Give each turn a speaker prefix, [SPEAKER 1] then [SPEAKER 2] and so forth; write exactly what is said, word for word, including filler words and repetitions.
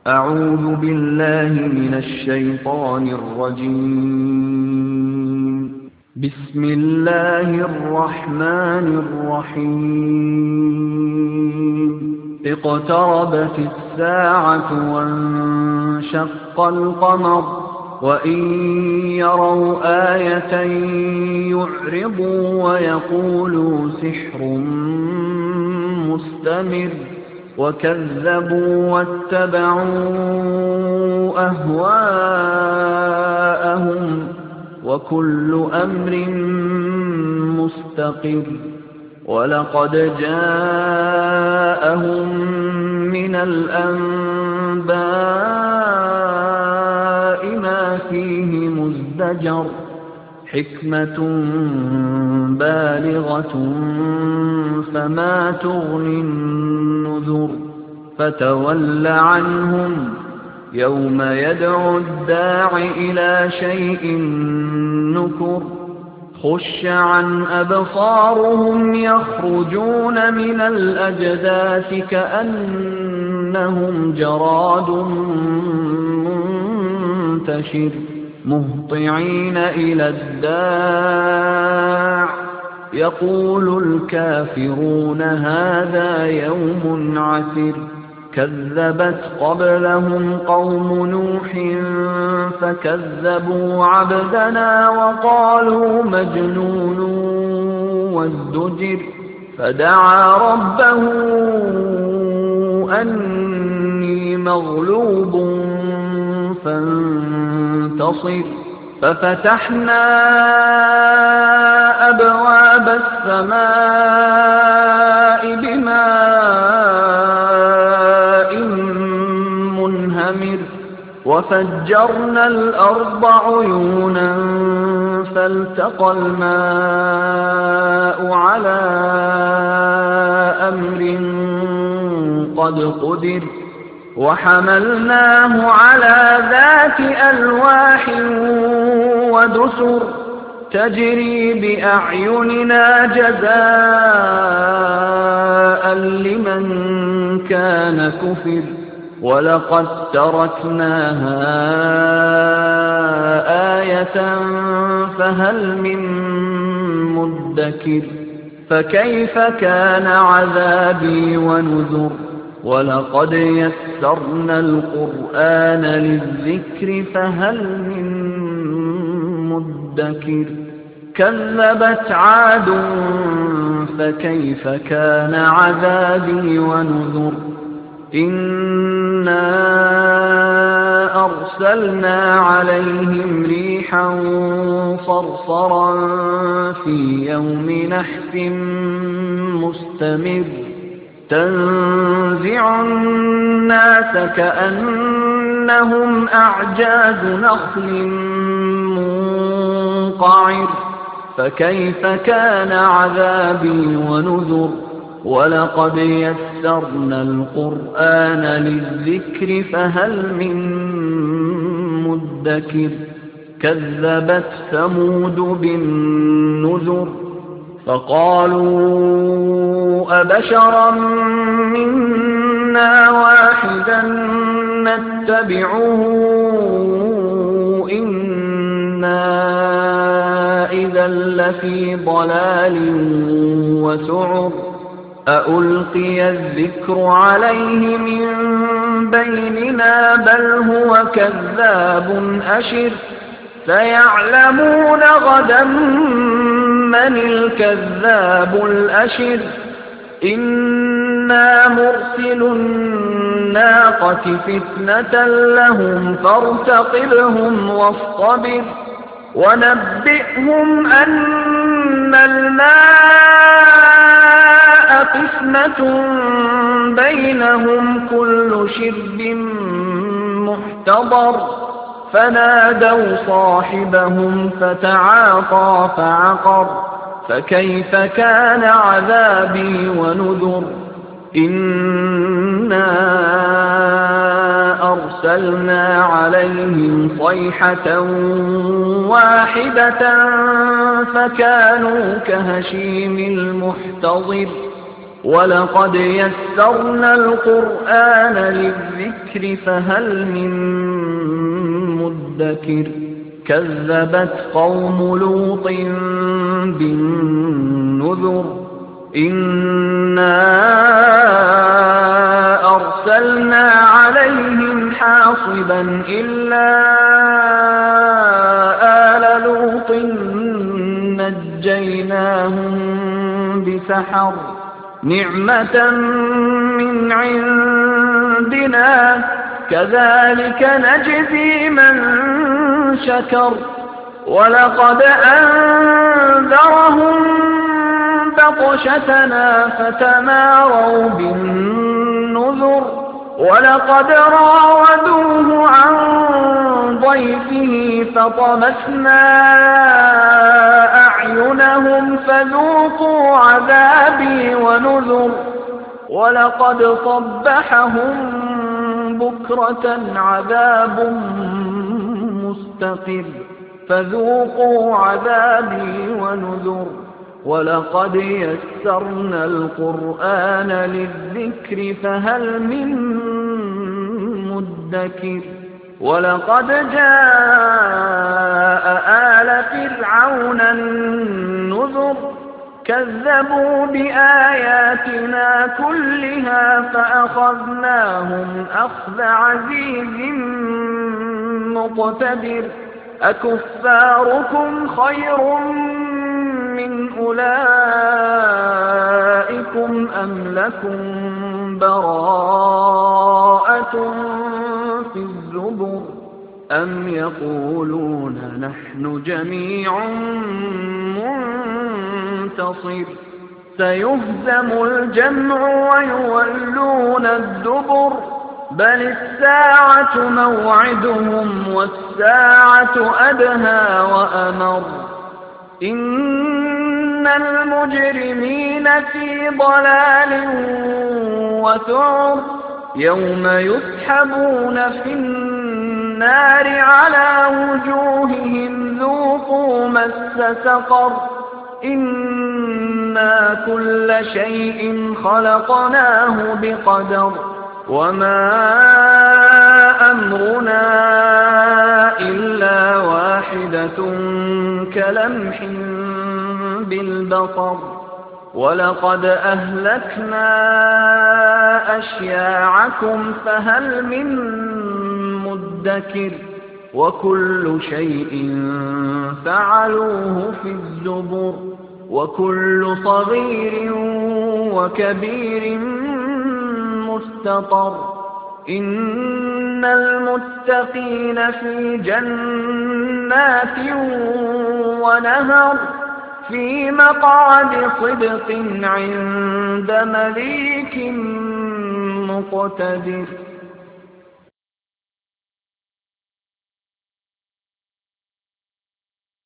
[SPEAKER 1] أعوذ بالله من الشيطان الرجيم. بسم الله الرحمن الرحيم. اقتربت الساعة وانشق القمر وإن يروا آية يعرضوا ويقولوا سحر مستمر وكذبوا واتبعوا أهواءهم وكل أمر مستقر. ولقد جاءهم من الأنباء ما فيه مزدجر حكمة بالغة فما تغني النذر. فتول عنهم يوم يدعو الداع إلى شيء نكر. خش عن أبصارهم يخرجون من الأجداث كأنهم جراد منتشر مهطعين إلى الداع يقول الكافرون هذا يوم عسر. كذبت قبلهم قوم نوح فكذبوا عبدنا وقالوا مجنون وازدجر. فدعا ربه أني مغلوب فانتصر. ففتحنا أبواب السماء بماء منهمر وفجرنا الأرض عيونا فالتقى الماء على أمر قد قدر. وحملناه على ذات ألواح ودسر تجري بأعيننا جزاء لمن كان كفر. ولقد تركناها آية فهل من مدكر. فكيف كان عذابي ونذر. ولقد يسرنا القرآن للذكر فهل من مدكر. كذبت عاد فكيف كان عذابي ونذر. إنا أرسلنا عليهم ريحا صرصرا في يوم نحس مستمر تنزع الناس كأنهم أعجاز نخل منقعر. فكيف كان عذابي ونذر. ولقد يسرنا القرآن للذكر فهل من مدكر. كذبت ثمود بالنذر فقالوا أبشرا منا واحدا نتبعه إنا إذا لفي ضلال وسعر. أألقي الذكر عليه من بيننا بل هو كذاب أشر. سيعلمون غدا من الكذاب الأشر. إنا مرسل الناقة فتنة لهم فارتقبهم واصطبر. ونبئهم أن الماء قسمة بينهم كل شرب محتضر. فنادوا صاحبهم فتعاطى فعقر. فكيف كان عذابي ونذر. إنا أرسلنا عليهم صيحة واحدة فكانوا كهشيم المحتضر. ولقد يسرنا القرآن للذكر فهل من مدكر كذبت قوم لوط بالنذر إنا أرسلنا عليهم حاصبا إلا آل لوط نجيناهم بسحر نعمة من عندنا كذلك نجزي من شكر ولقد أنذرهم بطشتنا فتماروا بالنذر ولقد راودوه عن ضيفه فطمسنا أعينهم فذوقوا عذابي ونذر ولقد صبحهم بكرة عذاب مستقر فذوقوا عذابي ونذر ولقد يسرنا القرآن للذكر فهل من مدكر ولقد جاء آل فرعون النذر كذبوا بآياتنا كلها فأخذناهم أخذ عزيز مقتدر أكفاركم خير من أولئكم أم لكم براءة في الزبر أم يقولون نحن جميع منتصر سيهزم الجمع ويولون الدبر بل الساعة موعدهم والساعة أدهى وأمر إن المجرمين في ضلال وسعر يوم يسحبون في النار على وجوههم ذوقوا مس سقر إنا كل شيء خلقناه بقدر وما أمرنا إلا واحدة كلمح بالبصر ولقد أهلكنا أشياعكم فهل من مدكر وكل شيء فعلوه في الزبر وكل صغير وكبير مستطر إن المتقين في جنات ونهر في مقعد صدق عند مليك مقتدر